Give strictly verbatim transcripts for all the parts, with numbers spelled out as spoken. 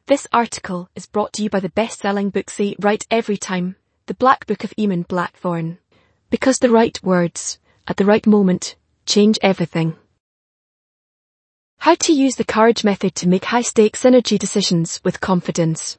This article is brought to you by the best-selling book Say It Right Every Time, The Black Book of Eamon Blackthorne. Because the right words, at the right moment, change everything. How to use the courage method to make high-stakes synergy decisions with confidence.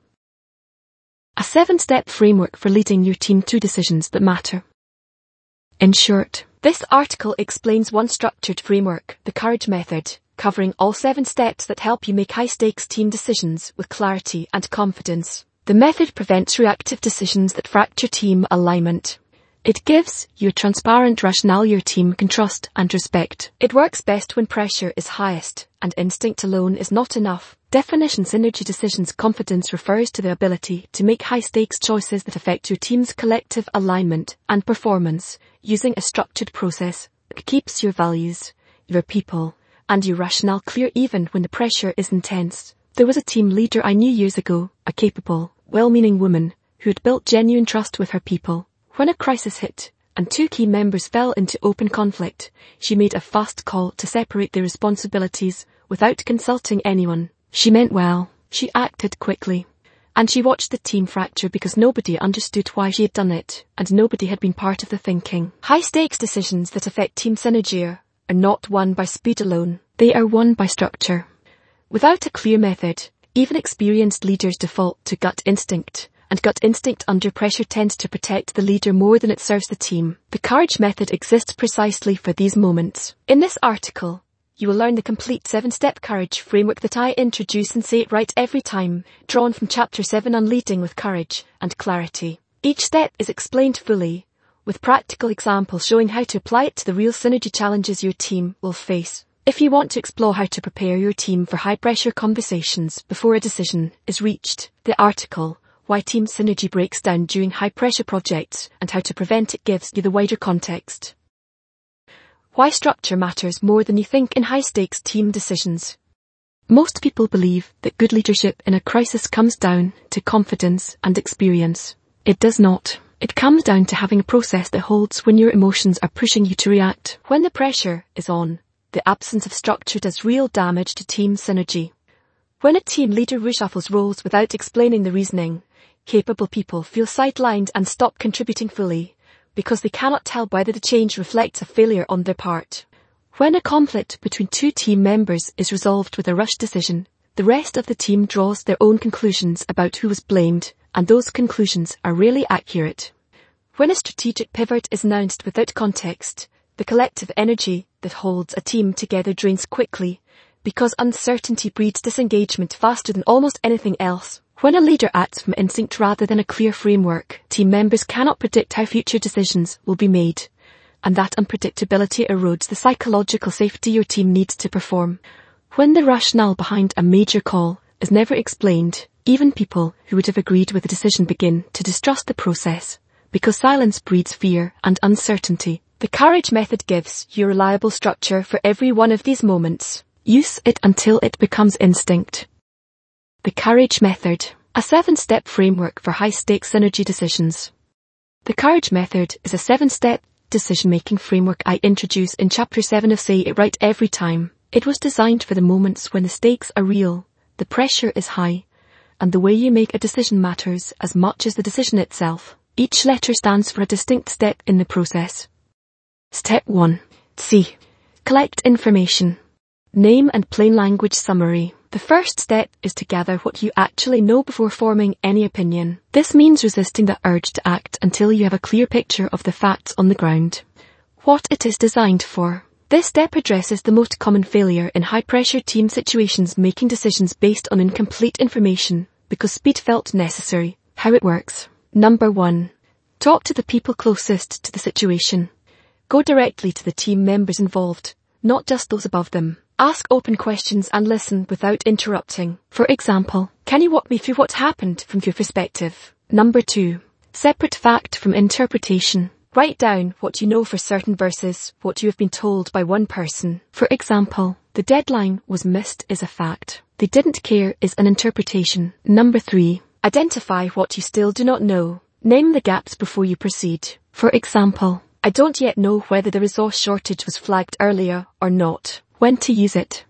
A seven-step framework for leading your team through decisions that matter. In short, this article explains one structured framework, the courage method, covering all seven steps that help you make high-stakes team decisions with clarity and confidence. The method prevents reactive decisions that fracture team alignment. It gives you a transparent rationale your team can trust and respect. It works best when pressure is highest, and instinct alone is not enough. Definition Synergy Decisions Confidence refers to the ability to make high-stakes choices that affect your team's collective alignment and performance, using a structured process that keeps your values, your people, and your rationale clear even when the pressure is intense. There was a team leader I knew years ago, a capable, well-meaning woman, who had built genuine trust with her people. When a crisis hit, and two key members fell into open conflict, she made a fast call to separate their responsibilities without consulting anyone. She meant well, she acted quickly, and she watched the team fracture because nobody understood why she had done it, and nobody had been part of the thinking. High-stakes decisions that affect team synergy are not won by speed alone, they are won by structure. Without a clear method, even experienced leaders default to gut instinct, and gut instinct under pressure tends to protect the leader more than it serves the team. The courage method exists precisely for these moments. In this article, you will learn the complete seven-step courage framework that I introduce and say it right every time, drawn from Chapter seven on Leading with Courage and Clarity. Each step is explained fully, with practical examples showing how to apply it to the real synergy challenges your team will face. If you want to explore how to prepare your team for high-pressure conversations before a decision is reached, the article, Why Team Synergy Breaks Down During High-Pressure Projects and How to Prevent It, gives you the wider context. Why structure matters more than you think in high-stakes team decisions. Most people believe that good leadership in a crisis comes down to confidence and experience. It does not. It comes down to having a process that holds when your emotions are pushing you to react. When the pressure is on, the absence of structure does real damage to team synergy. When a team leader reshuffles roles without explaining the reasoning, capable people feel sidelined and stop contributing fully, because they cannot tell whether the change reflects a failure on their part. When a conflict between two team members is resolved with a rushed decision, the rest of the team draws their own conclusions about who was blamed, and those conclusions are rarely accurate. When a strategic pivot is announced without context, the collective energy that holds a team together drains quickly, because uncertainty breeds disengagement faster than almost anything else. When a leader acts from instinct rather than a clear framework, team members cannot predict how future decisions will be made, and that unpredictability erodes the psychological safety your team needs to perform. When the rationale behind a major call is never explained, even people who would have agreed with the decision begin to distrust the process, because silence breeds fear and uncertainty. The courage method gives you a reliable structure for every one of these moments. Use it until it becomes instinct. The courage method, a seven-step framework for high-stakes synergy decisions. The courage method is a seven-step decision-making framework I introduce in Chapter seven of Say It Right Every Time. It was designed for the moments when the stakes are real, the pressure is high, and the way you make a decision matters as much as the decision itself. Each letter stands for a distinct step in the process. Step one. C. Collect information. Name and plain language summary. The first step is to gather what you actually know before forming any opinion. This means resisting the urge to act until you have a clear picture of the facts on the ground. What it is designed for. This step addresses the most common failure in high-pressure team situations, making decisions based on incomplete information, because speed felt necessary. How it works. Number one. Talk to the people closest to the situation. Go directly to the team members involved, not just those above them. Ask open questions and listen without interrupting. For example, can you walk me through what happened from your perspective? Number two. Separate fact from interpretation. Write down what you know for certain versus what you have been told by one person. For example, the deadline was missed is a fact. They didn't care is an interpretation. Number three. Identify what you still do not know. Name the gaps before you proceed. For example, I don't yet know whether the resource shortage was flagged earlier or not. When to use it.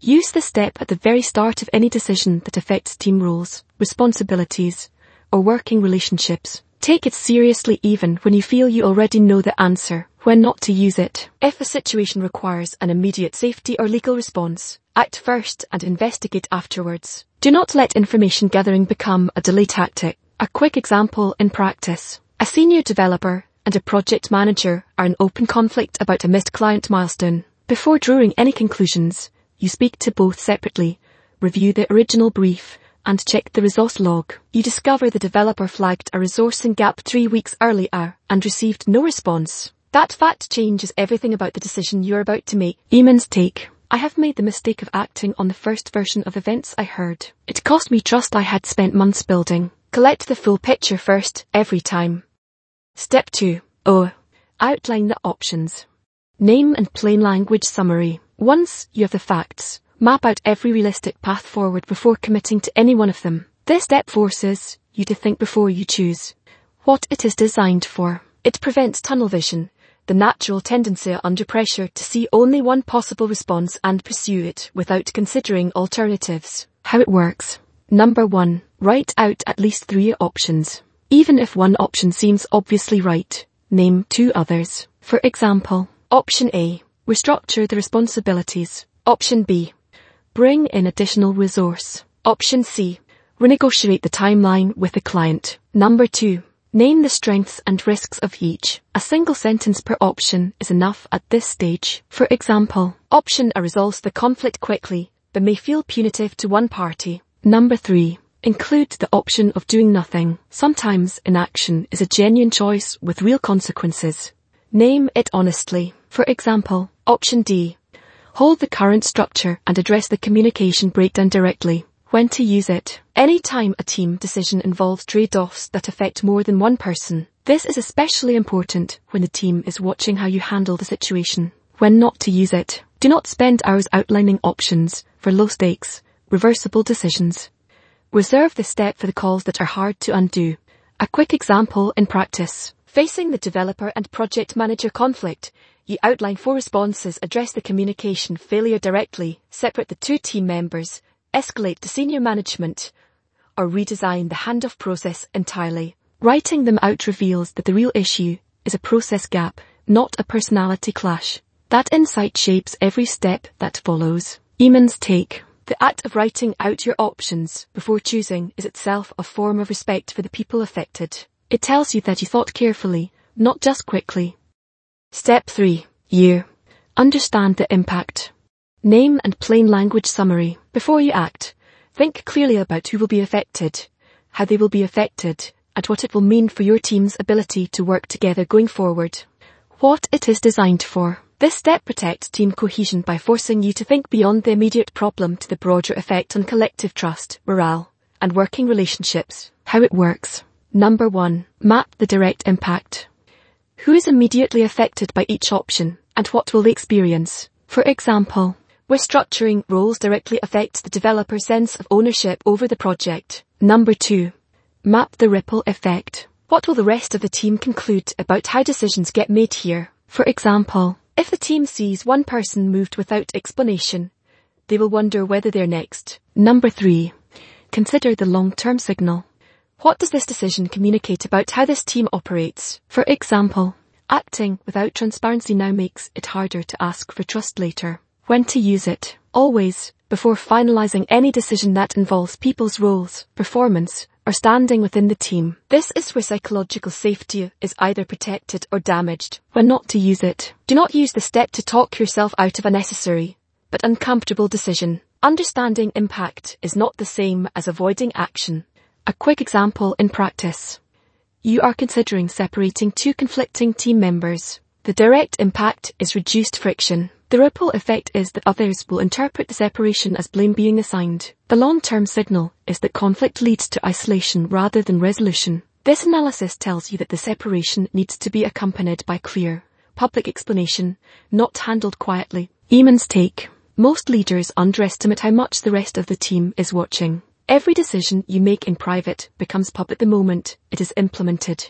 Use this step at the very start of any decision that affects team roles, responsibilities, or working relationships. Take it seriously even when you feel you already know the answer, when not to use it. If a situation requires an immediate safety or legal response, act first and investigate afterwards. Do not let information gathering become a delay tactic. A quick example in practice. A senior developer and a project manager are in open conflict about a missed client milestone. Before drawing any conclusions, you speak to both separately, review the original brief, and check the resource log. You discover the developer flagged a resourcing gap three weeks earlier and received no response. That fact changes everything about the decision you are about to make. Eamon's take. I have made the mistake of acting on the first version of events I heard. It cost me trust I had spent months building. Collect the full picture first, every time. Step two. O. Outline the options. Name and plain language summary. Once you have the facts, map out every realistic path forward before committing to any one of them. This step forces you to think before you choose what it is designed for. It prevents tunnel vision, the natural tendency under pressure to see only one possible response and pursue it without considering alternatives. How it works. Number one. Write out at least three options. Even if one option seems obviously right, name two others. For example, option A. Restructure the responsibilities. Option B. Bring in additional resource. Option C. Renegotiate the timeline with the client. Number two. Name the strengths and risks of each. A single sentence per option is enough at this stage. For example, option A resolves the conflict quickly, but may feel punitive to one party. Number three. Include the option of doing nothing. Sometimes inaction is a genuine choice with real consequences. Name it honestly. For example, option D. Hold the current structure and address the communication breakdown directly. When to use it. Anytime a team decision involves trade-offs that affect more than one person, this is especially important when the team is watching how you handle the situation. When not to use it. Do not spend hours outlining options for low-stakes, reversible decisions. Reserve this step for the calls that are hard to undo. A quick example in practice. Facing the developer and project manager conflict, you outline four responses, address the communication failure directly, separate the two team members, escalate to senior management, or redesign the handoff process entirely. Writing them out reveals that the real issue is a process gap, not a personality clash. That insight shapes every step that follows. Eamon's take. The act of writing out your options before choosing is itself a form of respect for the people affected. It tells you that you thought carefully, not just quickly. Step three. You. Understand the impact. Name and plain language summary. Before you act, think clearly about who will be affected, how they will be affected, and what it will mean for your team's ability to work together going forward. What it is designed for. This step protects team cohesion by forcing you to think beyond the immediate problem to the broader effect on collective trust, morale, and working relationships. How it works. Number one. Map the direct impact. Who is immediately affected by each option, and what will they experience? For example, restructuring roles directly affects the developer's sense of ownership over the project. Number two. Map the ripple effect. What will the rest of the team conclude about how decisions get made here? For example, if the team sees one person moved without explanation, they will wonder whether they're next. Number three. Consider the long-term signal. What does this decision communicate about how this team operates? For example, acting without transparency now makes it harder to ask for trust later. When to use it. Always, before finalizing any decision that involves people's roles, performance, or standing within the team. This is where psychological safety is either protected or damaged. When not to use it. Do not use the step to talk yourself out of a necessary, but uncomfortable decision. Understanding impact is not the same as avoiding action. A quick example in practice. You are considering separating two conflicting team members. The direct impact is reduced friction. The ripple effect is that others will interpret the separation as blame being assigned. The long-term signal is that conflict leads to isolation rather than resolution. This analysis tells you that the separation needs to be accompanied by clear, public explanation, not handled quietly. Eamon's take. Most leaders underestimate how much the rest of the team is watching. Every decision you make in private becomes public the moment it is implemented.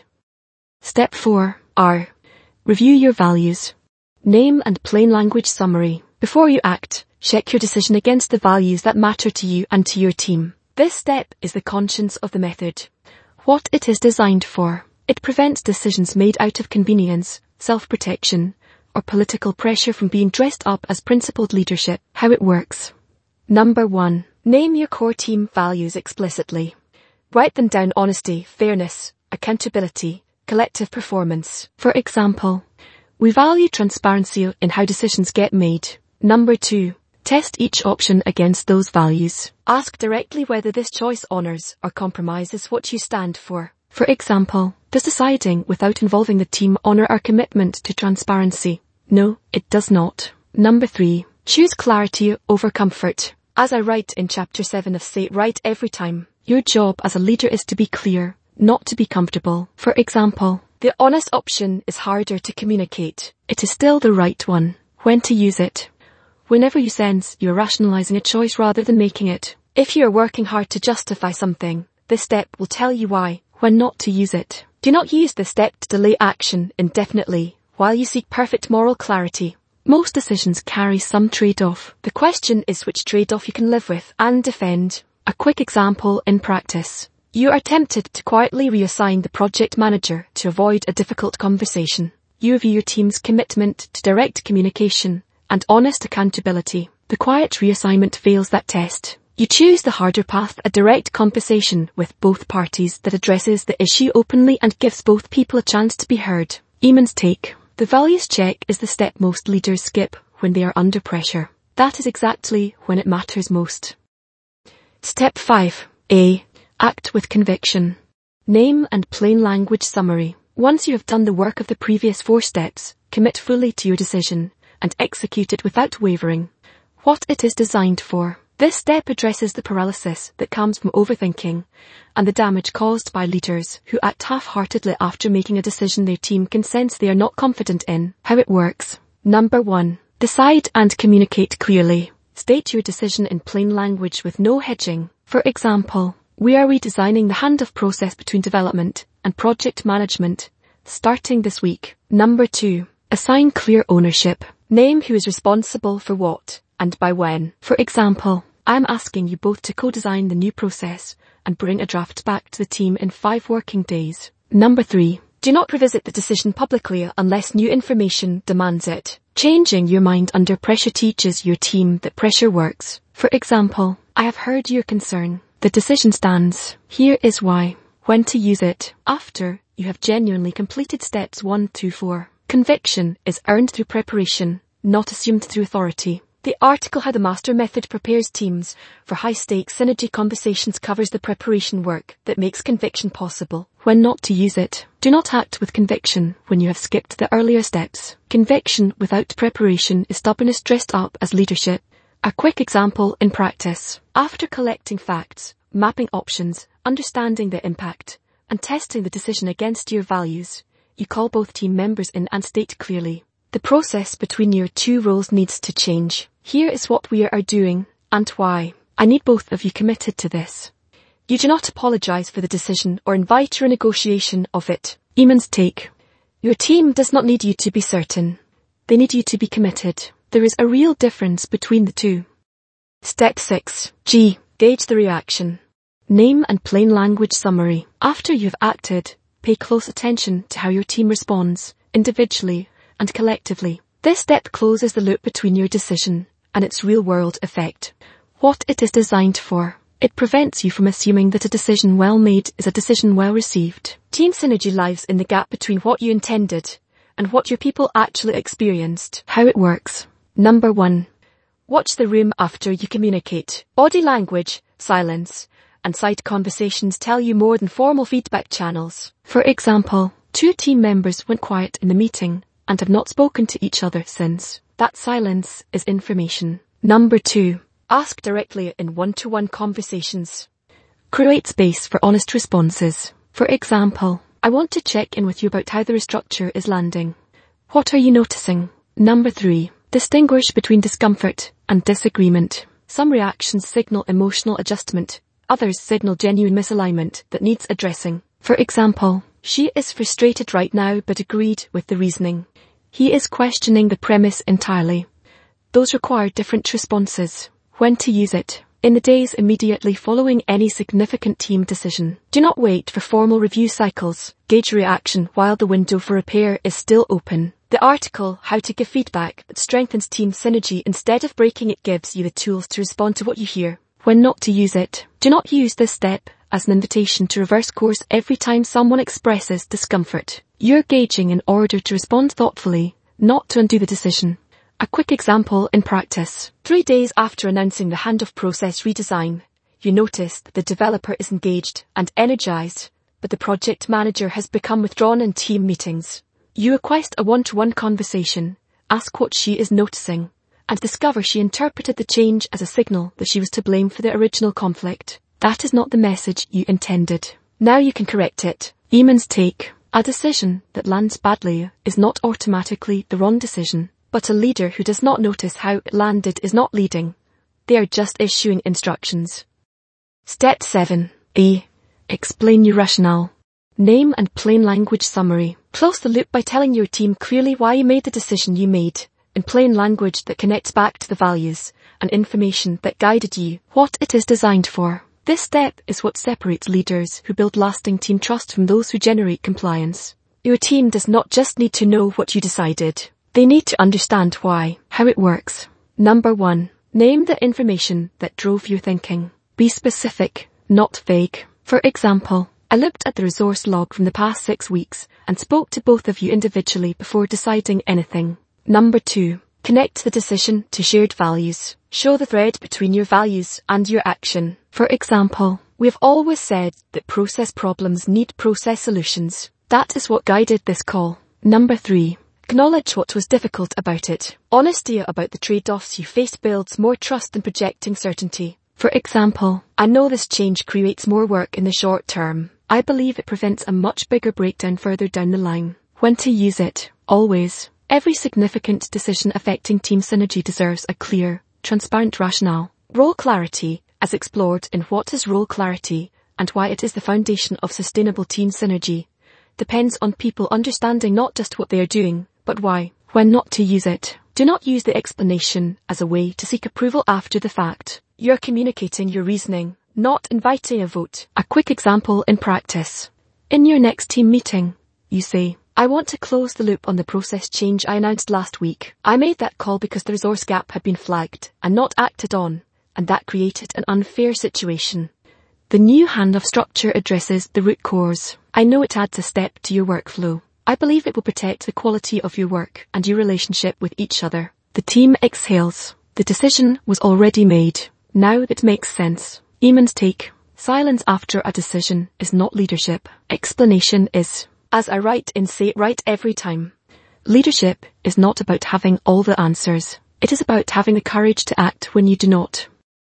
Step four. R. Review your values. Name and plain language summary. Before you act, check your decision against the values that matter to you and to your team. This step is the conscience of the method. What it is designed for. It prevents decisions made out of convenience, self-protection, or political pressure from being dressed up as principled leadership. How it works. Number one. Name your core team values explicitly. Write them down: honesty, fairness, accountability, collective performance. For example, we value transparency in how decisions get made. Number two. Test each option against those values. Ask directly whether this choice honours or compromises what you stand for. For example, does deciding without involving the team honour our commitment to transparency? No, it does not. Number three. Choose clarity over comfort. As I write in chapter seven of Say It Right Every Time, your job as a leader is to be clear, not to be comfortable. For example, the honest option is harder to communicate. It is still the right one. When to use it. Whenever you sense you are rationalizing a choice rather than making it. If you are working hard to justify something, this step will tell you why, when not to use it. Do not use this step to delay action indefinitely while you seek perfect moral clarity. Most decisions carry some trade-off. The question is which trade-off you can live with and defend. A quick example in practice. You are tempted to quietly reassign the project manager to avoid a difficult conversation. You review your team's commitment to direct communication and honest accountability. The quiet reassignment fails that test. You choose the harder path, a direct conversation with both parties that addresses the issue openly and gives both people a chance to be heard. Eamon's take. The values check is the step most leaders skip when they are under pressure. That is exactly when it matters most. Step five. A. Act with conviction. Name and plain language summary. Once you have done the work of the previous four steps, commit fully to your decision and execute it without wavering. What it is designed for. This step addresses the paralysis that comes from overthinking and the damage caused by leaders who act half-heartedly after making a decision their team can sense they are not confident in. How it works. Number one. Decide and communicate clearly. State your decision in plain language with no hedging. For example, we are redesigning the handoff process between development and project management, starting this week. Number two. Assign clear ownership. Name who is responsible for what and by when. For example, I am asking you both to co-design the new process and bring a draft back to the team in five working days. Number three. Do not revisit the decision publicly unless new information demands it. Changing your mind under pressure teaches your team that pressure works. For example, I have heard your concern. The decision stands. Here is why. When to use it. After you have genuinely completed steps one through four. Conviction is earned through preparation, not assumed through authority. The article How the Master Method Prepares Teams for High-Stakes Synergy Conversations covers the preparation work that makes conviction possible. When not to use it. Do not act with conviction when you have skipped the earlier steps. Conviction without preparation is stubbornness dressed up as leadership. A quick example in practice. After collecting facts, mapping options, understanding their impact, and testing the decision against your values, you call both team members in and state clearly. The process between your two roles needs to change. Here is what we are doing and why. I need both of you committed to this. You do not apologise for the decision or invite a negotiation of it. Eamon's take. Your team does not need you to be certain. They need you to be committed. There is a real difference between the two. Step six. G. Gauge the reaction. Name and plain language summary. After you've acted, pay close attention to how your team responds, individually and collectively. This step closes the loop between your decision and its real-world effect. What it is designed for. It prevents you from assuming that a decision well made is a decision well received. Team synergy lies in the gap between what you intended and what your people actually experienced. How it works. Number one. Watch the room after you communicate. Body language, silence, and side conversations tell you more than formal feedback channels. For example, two team members went quiet in the meeting and have not spoken to each other since. That silence is information. Number two. Ask directly in one-to-one conversations. Create space for honest responses. For example, I want to check in with you about how the restructure is landing. What are you noticing? Number three. Distinguish between discomfort and disagreement. Some reactions signal emotional adjustment. Others signal genuine misalignment that needs addressing. For example, she is frustrated right now but agreed with the reasoning. He is questioning the premise entirely. Those require different responses. When to use it. In the days immediately following any significant team decision, do not wait for formal review cycles. Gauge reaction while the window for repair is still open. The article, How to Give Feedback That Strengthens Team Synergy Instead of Breaking It, gives you the tools to respond to what you hear. When not to use it. Do not use this step as an invitation to reverse course every time someone expresses discomfort. You're gauging in order to respond thoughtfully, not to undo the decision. A quick example in practice. Three days after announcing the handoff process redesign, you notice that the developer is engaged and energized, but the project manager has become withdrawn in team meetings. You request a one-to-one conversation, ask what she is noticing, and discover she interpreted the change as a signal that she was to blame for the original conflict. That is not the message you intended. Now you can correct it. Eamon's take. A decision that lands badly is not automatically the wrong decision. But a leader who does not notice how it landed is not leading. They are just issuing instructions. Step seven. E. Explain your rationale. Name and plain language summary. Close the loop by telling your team clearly why you made the decision you made, in plain language that connects back to the values and information that guided you, what it is designed for. This step is what separates leaders who build lasting team trust from those who generate compliance. Your team does not just need to know what you decided. They need to understand why, how it works. Number one. Name the information that drove your thinking. Be specific, not vague. For example, I looked at the resource log from the past six weeks and spoke to both of you individually before deciding anything. Number two. Connect the decision to shared values. Show the thread between your values and your action. For example, we have always said that process problems need process solutions. That is what guided this call. Number three. Acknowledge what was difficult about it. Honesty about the trade-offs you faced builds more trust than projecting certainty. For example, I know this change creates more work in the short term. I believe it prevents a much bigger breakdown further down the line. When to use it. Always. Every significant decision affecting team synergy deserves a clear, transparent rationale. Role clarity, as explored in What is Role Clarity and Why It is the Foundation of Sustainable Team Synergy, depends on people understanding not just what they are doing, but why. When not to use it. Do not use the explanation as a way to seek approval after the fact. You're communicating your reasoning, not inviting a vote. A quick example in practice. In your next team meeting, you say, I want to close the loop on the process change I announced last week. I made that call because the resource gap had been flagged and not acted on, and that created an unfair situation. The new handoff structure addresses the root cause. I know it adds a step to your workflow. I believe it will protect the quality of your work and your relationship with each other. The team exhales. The decision was already made. Now it makes sense. Eamon's take. Silence after a decision is not leadership. Explanation is. As I write in Say It Right every time. Leadership is not about having all the answers. It is about having the courage to act when you do not.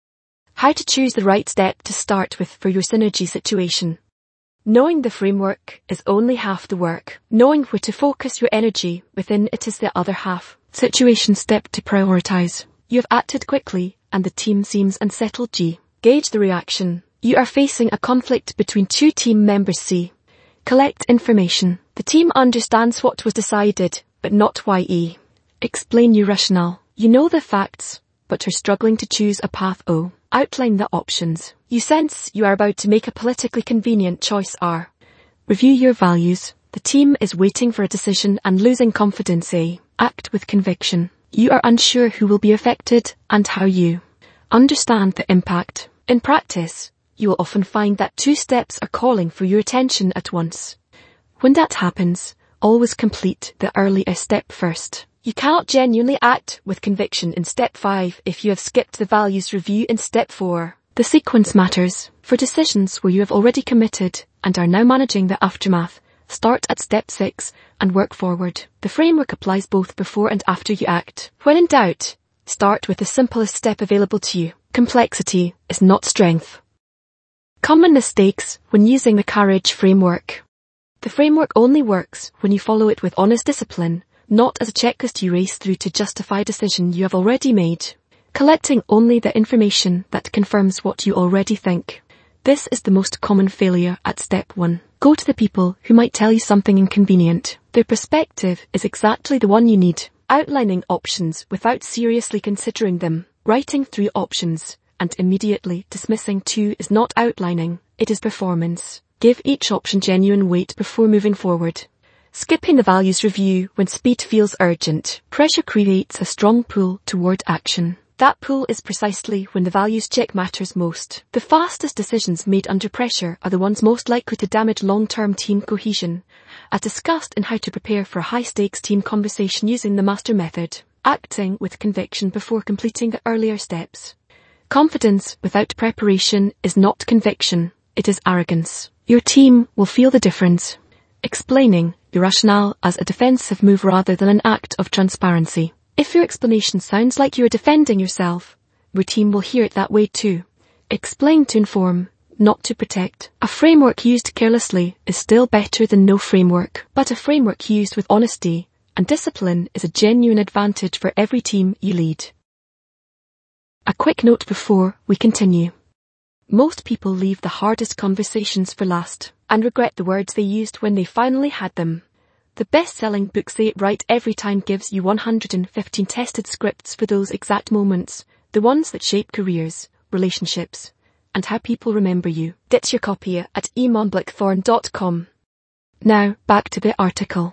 How to choose the right step to start with for your synergy situation. Knowing the framework is only half the work. Knowing where to focus your energy within it is the other half. Situation step to prioritize. You have acted quickly and the team seems unsettled. G. Gauge the reaction. You are facing a conflict between two team members. C. Collect information. The team understands what was decided, but not why. E. Explain your rationale. You know the facts, but are struggling to choose a path. O. Outline the options. You sense you are about to make a politically convenient choice. R. Review your values. The team is waiting for a decision and losing confidence. A. Act with conviction. You are unsure who will be affected and how. You understand the impact. In practice, you will often find that two steps are calling for your attention at once. When that happens, always complete the earlier step first. You cannot genuinely act with conviction in step five if you have skipped the values review in step four. The sequence matters. For decisions where you have already committed and are now managing the aftermath, start at step six and work forward. The framework applies both before and after you act. When in doubt, start with the simplest step available to you. Complexity is not strength. Common mistakes when using the Courage framework. The framework only works when you follow it with honest discipline, not as a checklist you race through to justify a decision you have already made. Collecting only the information that confirms what you already think. This is the most common failure at step one. Go to the people who might tell you something inconvenient. Their perspective is exactly the one you need. outlining options without seriously considering them, writing through options, and immediately dismissing two is not outlining, it is performance. Give each option genuine weight before moving forward. Skipping the values review when speed feels urgent. Pressure creates a strong pull toward action. That pull is precisely when the values check matters most. The fastest decisions made under pressure are the ones most likely to damage long-term team cohesion, as discussed in How to Prepare for a High-Stakes Team Conversation using the MASTER method. Acting with conviction before completing the earlier steps. Confidence without preparation is not conviction, it is arrogance. Your team will feel the difference. Explaining your rationale as a defensive move rather than an act of transparency. If your explanation sounds like you are defending yourself, your team will hear it that way too. Explain to inform, not to protect. A framework used carelessly is still better than no framework, but a framework used with honesty and discipline is a genuine advantage for every team you lead. A quick note before we continue. Most people leave the hardest conversations for last and regret the words they used when they finally had them. The best-selling book Say It Right Every Time gives you one hundred fifteen tested scripts for those exact moments, the ones that shape careers, relationships, and how people remember you. Get your copy at eamon blackthorn dot com. Now, back to the article.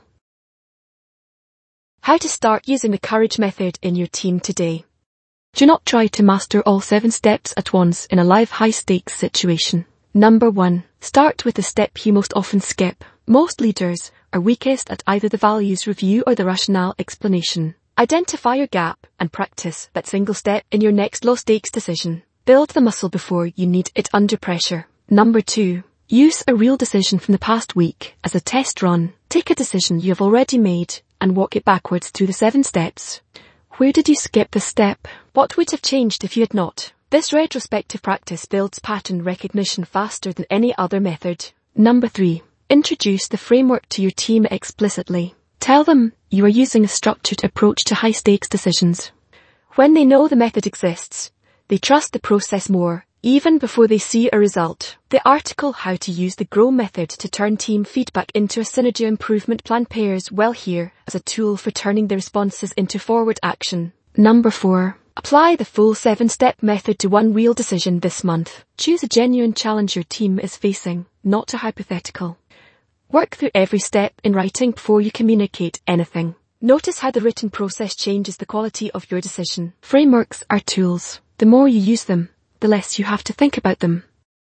How to start using the courage method in your team today. Do not try to master all seven steps at once in a live high-stakes situation. Number one. Start with the step you most often skip. Most leaders are weakest at either the values review or the rationale explanation. Identify your gap and practice that single step in your next low-stakes decision. Build the muscle before you need it under pressure. Number two. Use a real decision from the past week as a test run. Take a decision you have already made and walk it backwards through the seven steps. Where did you skip the step? What would have changed if you had not? This retrospective practice builds pattern recognition faster than any other method. Number three. Introduce the framework to your team explicitly. Tell them you are using a structured approach to high-stakes decisions. When they know the method exists, they trust the process more, even before they see a result. The article How to Use the GROW Method to Turn Team Feedback into a Synergy Improvement Plan pairs well here as a tool for turning the responses into forward action. Number four. Apply the full seven-step method to one real decision this month. Choose a genuine challenge your team is facing, not a hypothetical. Work through every step in writing before you communicate anything. Notice how the written process changes the quality of your decision. Frameworks are tools. The more you use them, the less you have to think about them.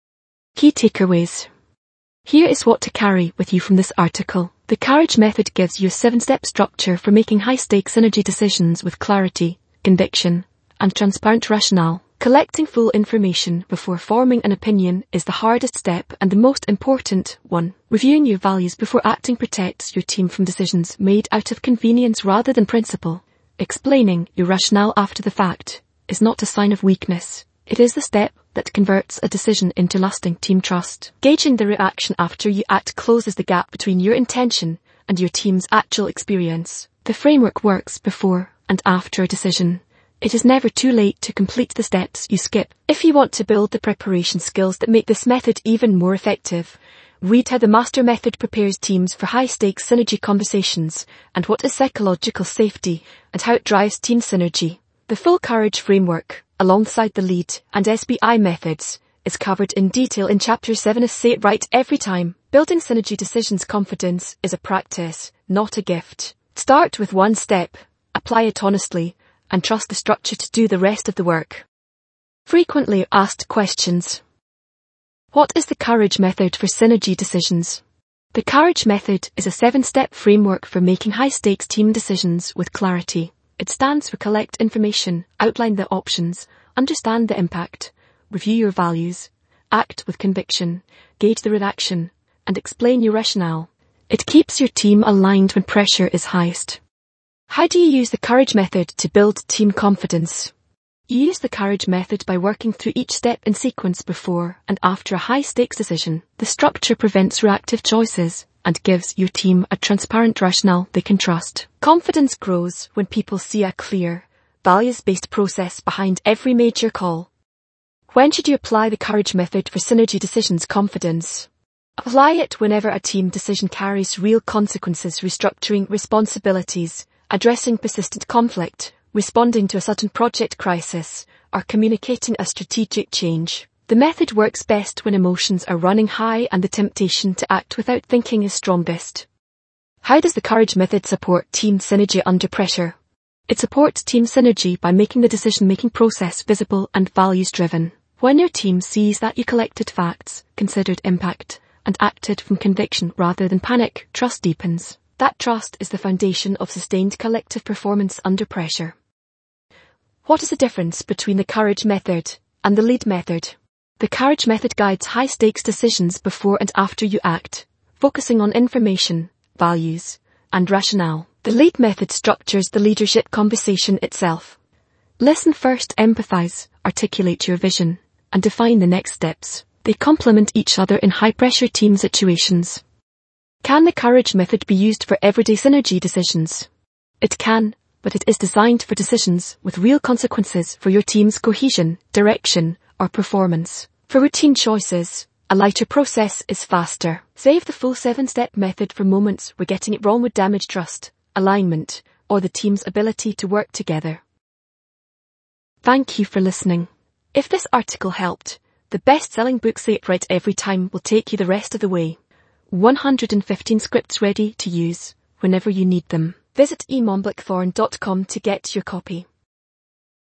Key takeaways. Here is what to carry with you from this article. The Courage Method gives you a seven-step structure for making high-stakes synergy decisions with clarity, conviction, and transparent rationale. Collecting full information before forming an opinion is the hardest step and the most important one. Reviewing your values before acting protects your team from decisions made out of convenience rather than principle. Explaining your rationale after the fact is not a sign of weakness. It is the step that converts a decision into lasting team trust. Gauging the reaction after you act closes the gap between your intention and your team's actual experience. The framework works before and after a decision. It is never too late to complete the steps you skip. If you want to build the preparation skills that make this method even more effective, read how the MASTER method prepares teams for high-stakes synergy conversations and what is psychological safety and how it drives team synergy. The full Courage framework, alongside the LEAD and S B I methods, is covered in detail in Chapter seven of Say It Right Every Time. Building synergy decisions confidence is a practice, not a gift. Start with one step, apply it honestly, and trust the structure to do the rest of the work. Frequently asked questions. What is the Courage method for synergy decisions? The Courage method is a seven-step framework for making high-stakes team decisions with clarity. It stands for collect information, outline the options, understand the impact, review your values, act with conviction, gauge the reaction, and explain your rationale. It keeps your team aligned when pressure is highest. How do you use the Courage method to build team confidence? You use the Courage method by working through each step in sequence before and after a high-stakes decision. The structure prevents reactive choices and gives your team a transparent rationale they can trust. Confidence grows when people see a clear, values-based process behind every major call. When should you apply the Courage method for synergy decisions confidence? Apply it whenever a team decision carries real consequences, restructuring responsibilities, addressing persistent conflict, responding to a sudden project crisis, or communicating a strategic change. The method works best when emotions are running high and the temptation to act without thinking is strongest. How does the Courage method support team synergy under pressure? It supports team synergy by making the decision-making process visible and values-driven. When your team sees that you collected facts, considered impact, and acted from conviction rather than panic, trust deepens. That trust is the foundation of sustained collective performance under pressure. What is the difference between the Courage method and the Lead method? The Courage method guides high-stakes decisions before and after you act, focusing on information, values, and rationale. The Lead method structures the leadership conversation itself. Listen first, empathize, articulate your vision, and define the next steps. They complement each other in high-pressure team situations. Can the Courage method be used for everyday synergy decisions? It can, but it is designed for decisions with real consequences for your team's cohesion, direction, or performance. For routine choices, a lighter process is faster. Save the full seven-step method for moments where getting it wrong would damage trust, alignment, or the team's ability to work together. Thank you for listening. If this article helped, the best-selling book Say It Right Every Time will take you the rest of the way. one hundred fifteen scripts ready to use whenever you need them. Visit e mom blackthorn dot com to get your copy.